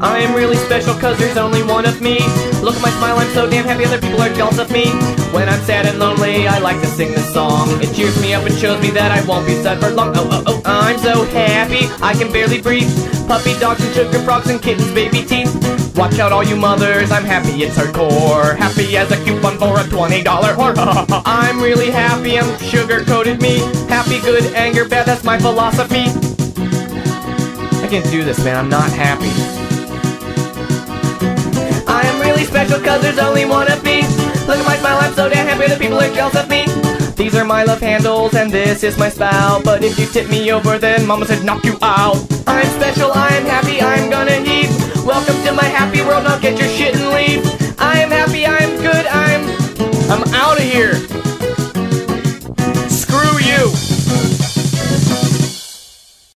I am really special cause there's only one of me. Look at my smile, I'm so damn happy other people are jealous of me. When I'm sad and lonely, I like to sing this song. It cheers me up and shows me that I won't be sad for long. Oh, oh, oh, I'm so happy, I can barely breathe. Puppy dogs and sugar frogs and kittens, baby teeth. Watch out all you mothers, I'm happy, it's hardcore. Happy as a coupon for a $20 whore. I'm really happy, I'm sugar-coated me. Happy, good, anger, bad, that's my philosophy. I can't do this, man, I'm not happy. I am really special cause there's only one of me. Look at my smile, I'm so damn happy that people are jealous of me. These are my love handles and this is my spout. But if you tip me over then mama said knock you out. I'm special, I am happy, I'm gonna heave. Welcome to my happy world, now get your shit and leave. I am happy, I am good, I'm out of here.